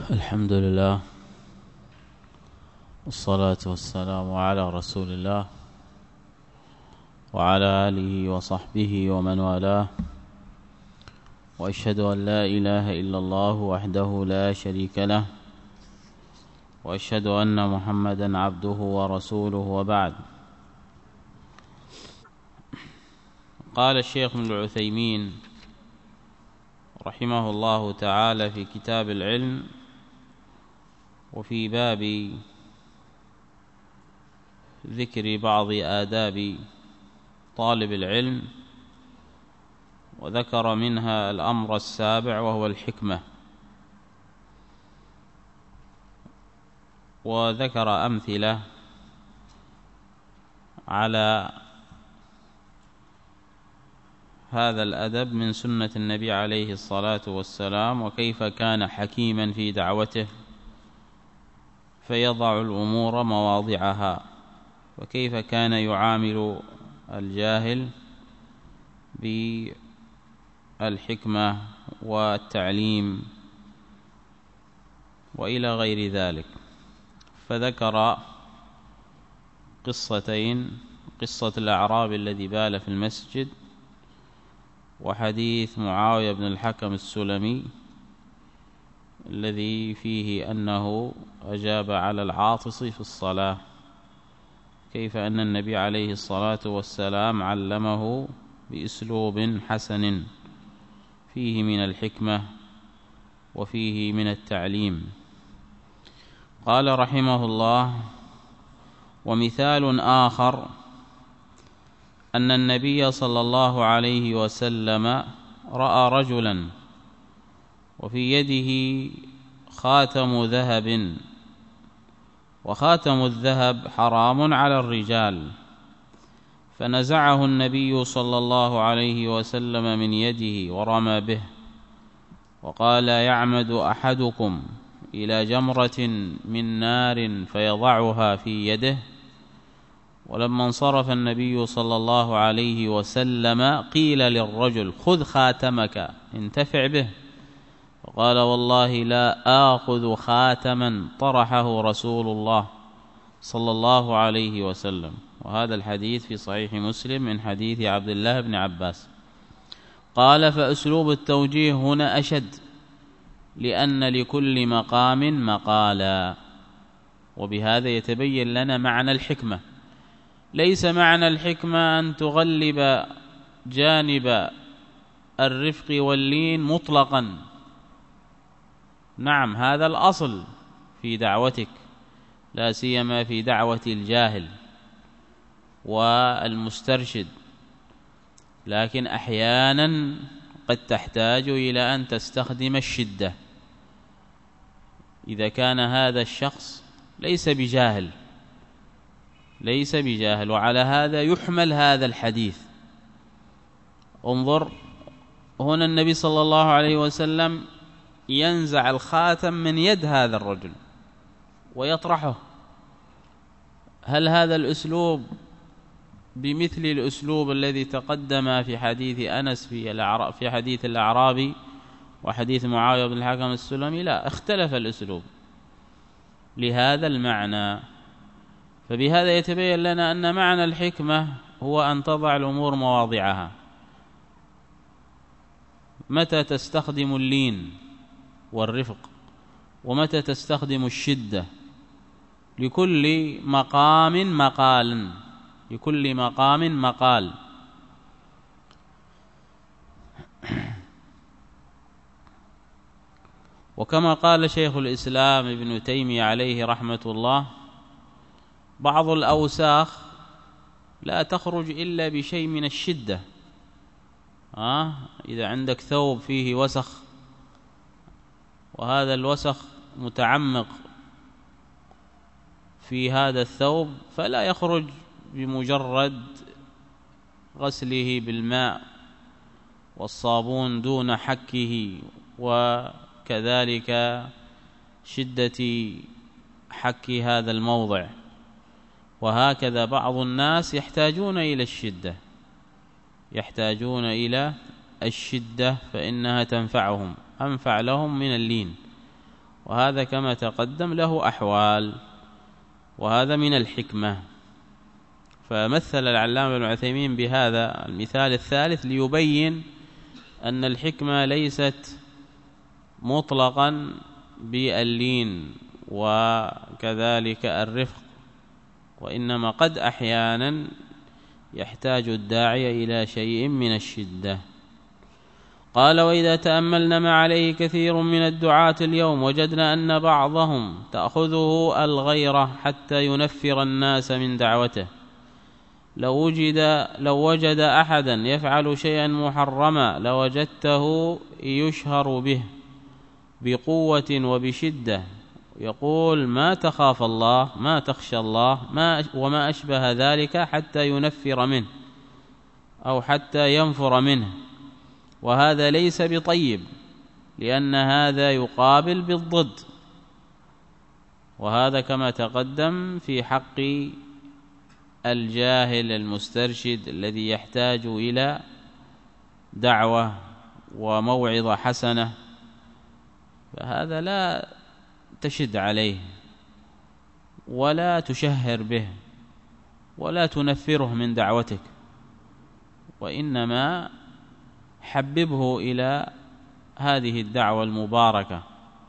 الحمد لله والصلاة والسلام على رسول الله وعلى آله وصحبه ومن والاه، وأشهد أن لا إله إلا الله وحده لا شريك له، وأشهد أن محمدا عبده ورسوله، وبعد. قال الشيخ ابن العثيمين رحمه الله تعالى في كتاب العلم وفي باب ذكر بعض آداب طالب العلم، وذكر منها الأمر السابع وهو الحكمة، وذكر أمثلة على هذا الأدب من سنة النبي عليه الصلاة والسلام، وكيف كان حكيما في دعوته فيضع الأمور مواضعها، وكيف كان يعامل الجاهل بالحكمة والتعليم وإلى غير ذلك. فذكر قصتين: قصة الأعرابي الذي بال في المسجد، وحديث معاوية بن الحكم السلمي الذي فيه أنه أجاب على العاطس في الصلاة، كيف أن النبي عليه الصلاة والسلام علمه بأسلوب حسن فيه من الحكمة وفيه من التعليم. قال رحمه الله: ومثال آخر أن النبي صلى الله عليه وسلم رأى رجلا وفي يده خاتم ذهب، وخاتم الذهب حرام على الرجال، فنزعه النبي صلى الله عليه وسلم من يده ورمى به، وقال: يعمد أحدكم إلى جمرة من نار فيضعها في يده؟ ولما انصرف النبي صلى الله عليه وسلم قيل للرجل: خذ خاتمك انتفع به، وقال: والله لا آخذ خاتما طرحه رسول الله صلى الله عليه وسلم. وهذا الحديث في صحيح مسلم من حديث عبد الله بن عباس. قال: فأسلوب التوجيه هنا أشد، لأن لكل مقام مقالا. وبهذا يتبين لنا معنى الحكمة. ليس معنى الحكمة أن تغلب جانب الرفق واللين مطلقا، نعم هذا الأصل في دعوتك، لا سيما في دعوة الجاهل والمسترشد، لكن أحيانا قد تحتاج إلى أن تستخدم الشدة إذا كان هذا الشخص ليس بجاهل، وعلى هذا يحمل هذا الحديث. انظر هنا النبي صلى الله عليه وسلم ينزع الخاتم من يد هذا الرجل ويطرحه. هل هذا الأسلوب بمثل الأسلوب الذي تقدم في حديث أنس في حديث الأعرابي وحديث معاوية بن الحكم السلمي؟ لا، اختلف الأسلوب لهذا المعنى. فبهذا يتبين لنا أن معنى الحكمة هو أن تضع الأمور مواضعها. متى تستخدم اللين والرفق، ومتى تستخدم الشدة. لكل مقام مقال، لكل مقام مقال. وكما قال شيخ الإسلام ابن تيمية عليه رحمة الله: بعض الأوساخ لا تخرج إلا بشيء من الشدة. إذا عندك ثوب فيه وسخ وهذا الوسخ متعمق في هذا الثوب، فلا يخرج بمجرد غسله بالماء والصابون دون حكه، وكذلك شدة حك هذا الموضع. وهكذا بعض الناس يحتاجون إلى الشدة فإنها تنفعهم، أنفع لهم من اللين. وهذا كما تقدم له أحوال، وهذا من الحكمة. فمثل العلامة ابن عثيمين بهذا المثال الثالث ليبين أن الحكمة ليست مطلقا باللين وكذلك الرفق، وإنما قد أحيانا يحتاج الداعي إلى شيء من الشدة. قال: وإذا تأملنا ما عليه كثير من الدعاة اليوم وجدنا أن بعضهم تأخذه الغيرة حتى ينفر الناس من دعوته. لو وجد أحدا يفعل شيئا محرما لوجدته يشهر به بقوة وبشدة، يقول: ما تخاف الله، ما تخشى الله، وما أشبه ذلك، حتى ينفر منه أو حتى ينفر منه. وهذا ليس بطيب، لأن هذا يقابل بالضد، وهذا كما تقدم في حق الجاهل المسترشد الذي يحتاج إلى دعوة وموعظة حسنة، فهذا لا تشد عليه ولا تشهر به ولا تنفره من دعوتك، وإنما حببه إلى هذه الدعوة المباركة،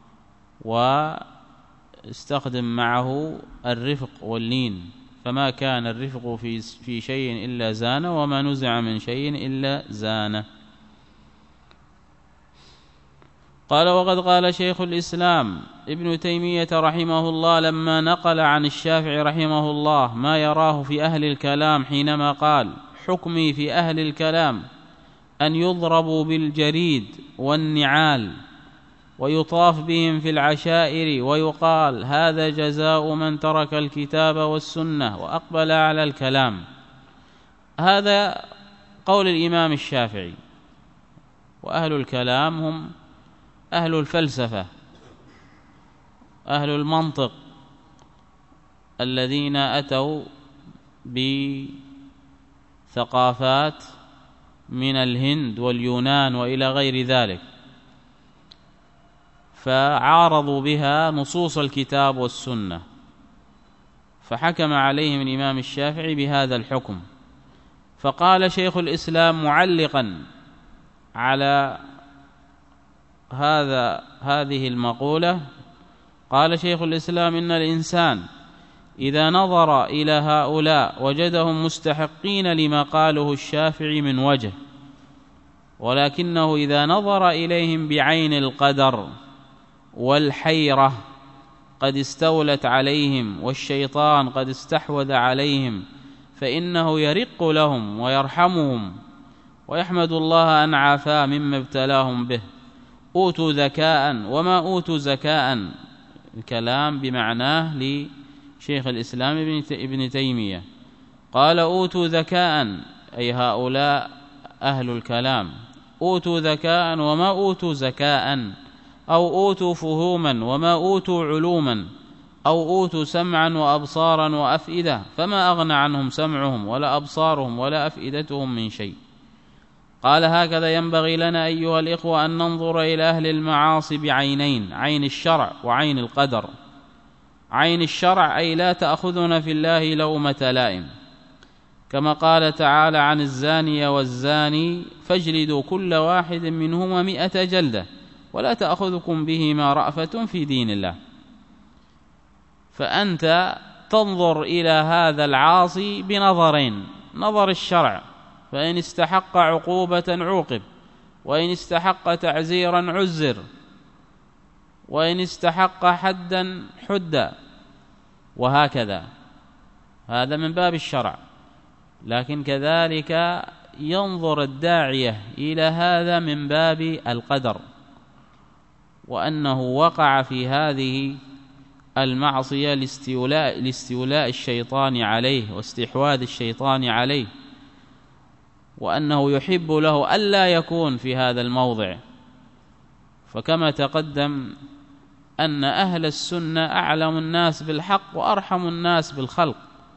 واستخدم معه الرفق واللين، فما كان الرفق في شيء إلا زانه، وما نزع من شيء إلا زانه. قال: وقد قال شيخ الإسلام ابن تيمية رحمه الله لما نقل عن الشافعي رحمه الله ما يراه في أهل الكلام حينما قال: حكمي في أهل الكلام أن يضربوا بالجريد والنعال ويطاف بهم في العشائر ويقال: هذا جزاء من ترك الكتاب والسنة وأقبل على الكلام. هذا قول الإمام الشافعي. وأهل الكلام هم أهل الفلسفة، أهل المنطق، الذين أتوا بثقافات من الهند واليونان وإلى غير ذلك، فعارضوا بها نصوص الكتاب والسنة، فحكم عليهم الإمام الشافعي بهذا الحكم. فقال شيخ الإسلام معلقا على هذه المقولة، قال شيخ الإسلام: إن الإنسان إذا نظر إلى هؤلاء وجدهم مستحقين لما قاله الشافعي من وجه، ولكنه إذا نظر إليهم بعين القدر والحيرة قد استولت عليهم والشيطان قد استحوذ عليهم، فإنه يرق لهم ويرحمهم ويحمد الله أن عافاه مما ابتلاهم به. أوتوا ذكاء وما أوتوا زكاء، الكلام بمعناه لشيخ الإسلام ابن تيمية. قال: أوتوا ذكاء، أي هؤلاء أهل الكلام، أوتوا ذكاء وما أوتوا زكاء، أو أوتوا فهوما وما أوتوا علوما، أو أوتوا سمعا وأبصارا وأفئدة، فما أغنى عنهم سمعهم ولا أبصارهم ولا أفئدتهم من شيء. قال: هكذا ينبغي لنا أيها الإخوة أن ننظر إلى أهل المعاصي بعينين: عين الشرع وعين القدر. عين الشرع أي لا تأخذنا في الله لومة لائم، كما قال تعالى عن الزانية والزاني فاجلدوا كل واحد منهما 100 جلدة ولا تأخذكم بهما رأفة في دين الله. فأنت تنظر إلى هذا العاصي بنظرين: نظر الشرع، فإن استحق عقوبة عوقب، وإن استحق تعزيرا عزر، وإن استحق حدا حد، وهكذا. هذا من باب الشرع. لكن كذلك ينظر الداعية إلى هذا من باب القدر، وأنه وقع في هذه المعصية لاستيلاء الشيطان عليه واستحواذ الشيطان عليه، وأنه يحب له ألا يكون في هذا الموضع. فكما تقدم أن أهل السنة أعلم الناس بالحق وأرحم الناس بالخلق،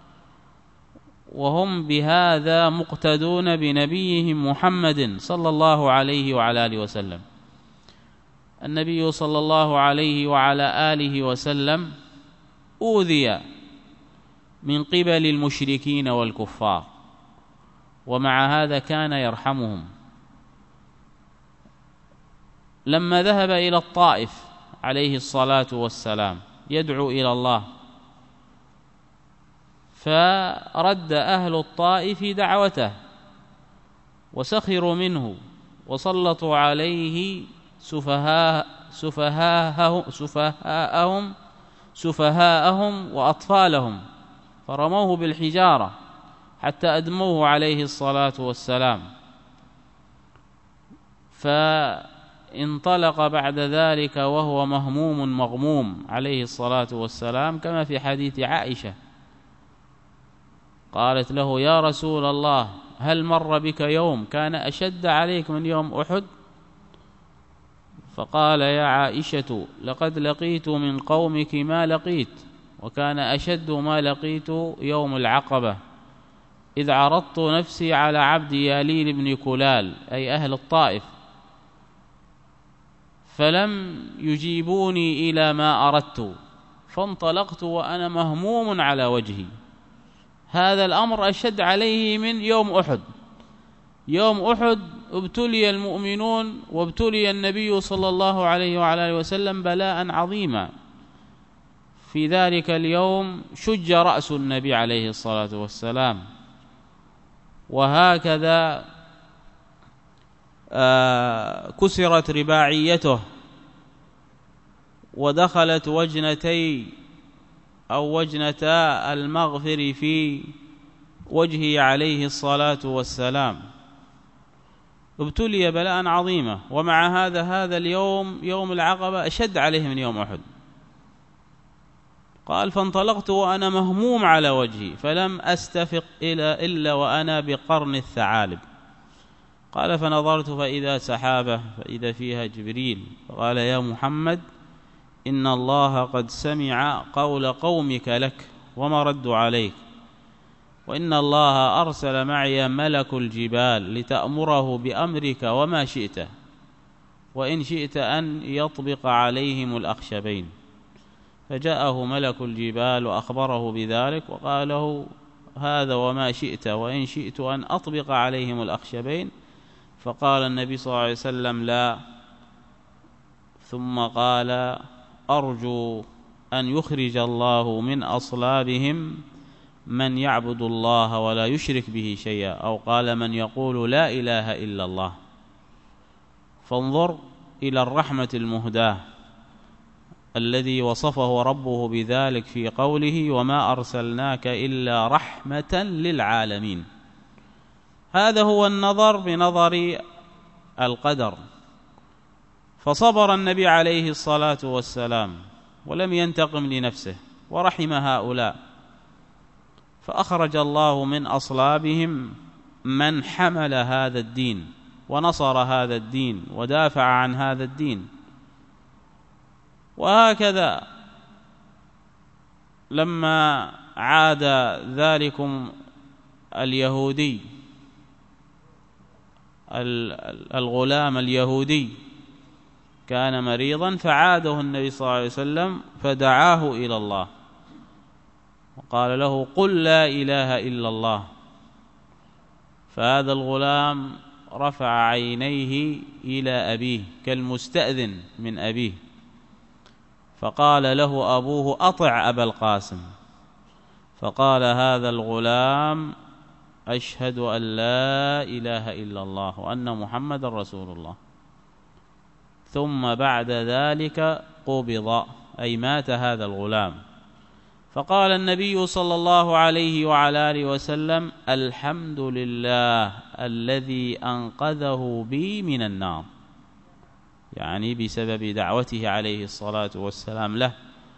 وهم بهذا مقتدون بنبيهم محمد صلى الله عليه وعلى آله وسلم. النبي صلى الله عليه وعلى آله وسلم أوذي من قبل المشركين والكفار، ومع هذا كان يرحمهم. لما ذهب إلى الطائف عليه الصلاة والسلام يدعو إلى الله، فرد أهل الطائف دعوته وسخروا منه وسلطوا عليه سفهاءهم وأطفالهم، فرموه بالحجارة حتى أدموه عليه الصلاة والسلام. فانطلق بعد ذلك وهو مهموم مغموم عليه الصلاة والسلام، كما في حديث عائشة قالت له: يا رسول الله، هل مر بك يوم كان أشد عليك من يوم أحد؟ فقال: يا عائشة، لقد لقيت من قومك ما لقيت، وكان أشد ما لقيت يوم العقبة، إذ عرضت نفسي على عبد يالين بن كلال، أي أهل الطائف، فلم يجيبوني إلى ما أردت، فانطلقت وأنا مهموم على وجهي. هذا الأمر أشد عليه من يوم أحد. يوم أحد ابتلي المؤمنون وابتلي النبي صلى الله عليه وعلى آله وسلم بلاء عظيما. في ذلك اليوم شج رأس النبي عليه الصلاة والسلام، وهكذا كسرت رباعيته، ودخلت وجنتي أو وجنتا المغفر في وجهه عليه الصلاة والسلام. ابتلي بلاء عظيما، ومع هذا اليوم يوم العقبة أشد عليه من يوم أحد. قال: فانطلقت وأنا مهموم على وجهي، فلم أستفق إلا وأنا بقرن الثعالب. قال: فنظرت فإذا سحابة، فإذا فيها جبريل، فقال: يا محمد، إن الله قد سمع قول قومك لك وما ردوا عليك، وإن الله أرسل معي ملك الجبال لتأمره بأمرك وما شئت، وإن شئت أن يطبق عليهم الأخشبين. فجاءه ملك الجبال وأخبره بذلك، وقال له: هذا وما شئت، وإن شئت أن أطبق عليهم الأخشبين. فقال النبي صلى الله عليه وسلم: لا. ثم قال: أرجو أن يخرج الله من أصلابهم من يعبد الله ولا يشرك به شيئا، أو قال: من يقول لا إله إلا الله. فانظر إلى الرحمة المهداة الذي وصفه ربه بذلك في قوله: وما أرسلناك إلا رحمة للعالمين. هذا هو النظر بنظر القدر. فصبر النبي عليه الصلاة والسلام ولم ينتقم لنفسه، ورحم هؤلاء، فأخرج الله من أصلابهم من حمل هذا الدين ونصر هذا الدين ودافع عن هذا الدين. وهكذا لما عاد ذلكم اليهودي، الغلام اليهودي كان مريضا، فعاده النبي صلى الله عليه وسلم فدعاه إلى الله وقال له: قل لا إله إلا الله. فهذا الغلام رفع عينيه إلى أبيه كالمستأذن من أبيه، فقال له أبوه: أطع أبا القاسم. فقال هذا الغلام: أشهد أن لا إله إلا الله وأن محمد رسول الله. ثم بعد ذلك قبض، أي مات هذا الغلام. فقال النبي صلى الله عليه وعلى آله وسلم: الحمد لله الذي أنقذه بي من النار، يعني بسبب دعوته عليه الصلاة والسلام له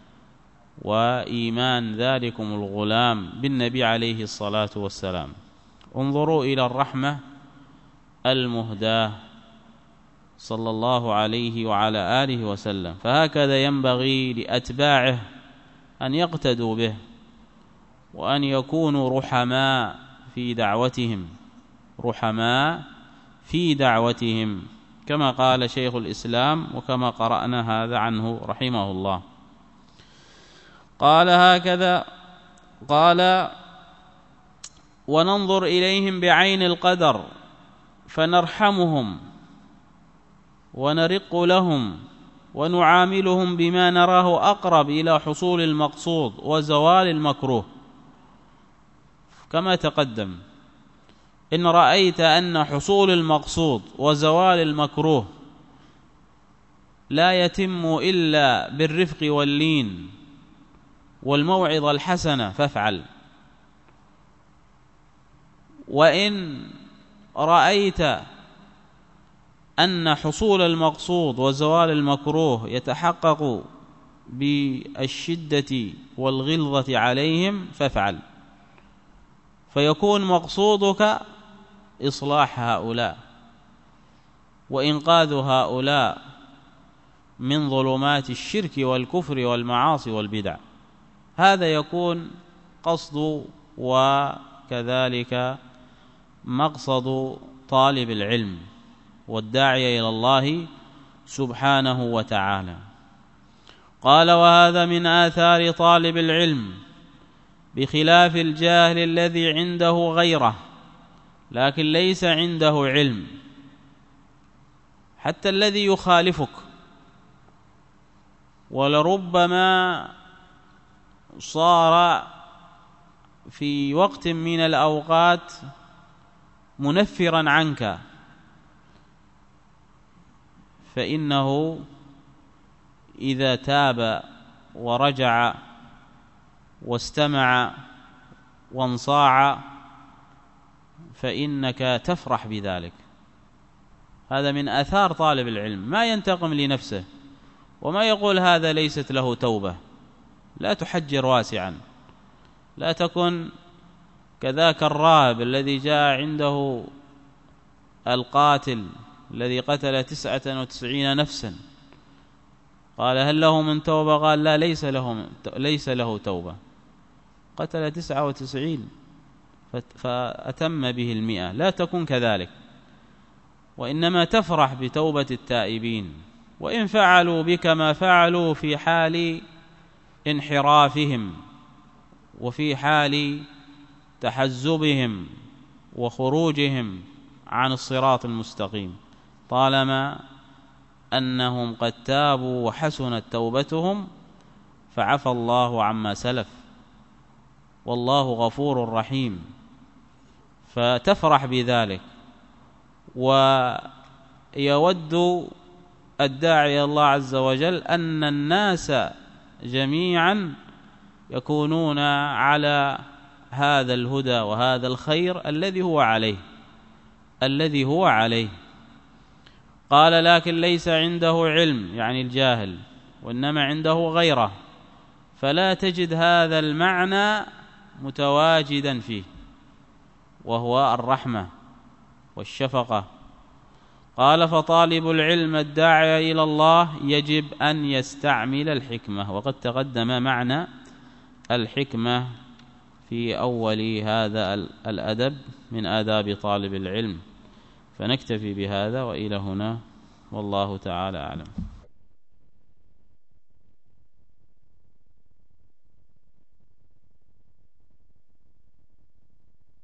وإيمان ذلكم الغلام بالنبي عليه الصلاة والسلام. انظروا إلى الرحمة المهداة صلى الله عليه وعلى آله وسلم. فهكذا ينبغي لأتباعه أن يقتدوا به، وأن يكونوا رحماء في دعوتهم، كما قال شيخ الإسلام وكما قرأنا هذا عنه رحمه الله. قال هكذا، قال: وننظر إليهم بعين القدر فنرحمهم ونرق لهم ونعاملهم بما نراه أقرب إلى حصول المقصود وزوال المكروه. كما تقدم، إن رأيت أن حصول المقصود وزوال المكروه لا يتم إلا بالرفق واللين والموعظة الحسنة فافعل، وإن رأيت أن حصول المقصود وزوال المكروه يتحقق بالشدة والغلظة عليهم فافعل، فيكون مقصودك إصلاح هؤلاء وإنقاذ هؤلاء من ظلمات الشرك والكفر والمعاصي والبدع. هذا يكون قصد وكذلك مقصد طالب العلم والداعي إلى الله سبحانه وتعالى. قال: وهذا من آثار طالب العلم بخلاف الجاهل الذي عنده غيره لكن ليس عنده علم. حتى الذي يخالفك ولربما صار في وقت من الأوقات منفرا عنك، فإنه إذا تاب ورجع واستمع وانصاع فإنك تفرح بذلك. هذا من آثار طالب العلم، ما ينتقم لنفسه وما يقول هذا ليست له توبة. لا تحجر واسعا، لا تكن كذاك الراهب الذي جاء عنده القاتل الذي قتل 99 نفسا، قال: هل له من توبة؟ قال: لا، ليس له توبة. قتل 99 فأتم به 100. لا تكن كذلك، وإنما تفرح بتوبة التائبين، وإن فعلوا بك ما فعلوا في حال انحرافهم وفي حال تحزبهم وخروجهم عن الصراط المستقيم، طالما أنهم قد تابوا وحسنت توبتهم فعفى الله عما سلف، والله غفور رحيم. فتفرح بذلك، ويود الداعي الله عز وجل أن الناس جميعا يكونون على هذا الهدى وهذا الخير الذي هو عليه. قال: لكن ليس عنده علم، يعني الجاهل، وإنما عنده غيره، فلا تجد هذا المعنى متواجدا فيه، وهو الرحمة والشفقة. قال: فطالب العلم الداعي إلى الله يجب أن يستعمل الحكمة، وقد تقدم معنى الحكمة في أول هذا الأدب من آداب طالب العلم. فنكتفي بهذا وإلى هنا، والله تعالى أعلم.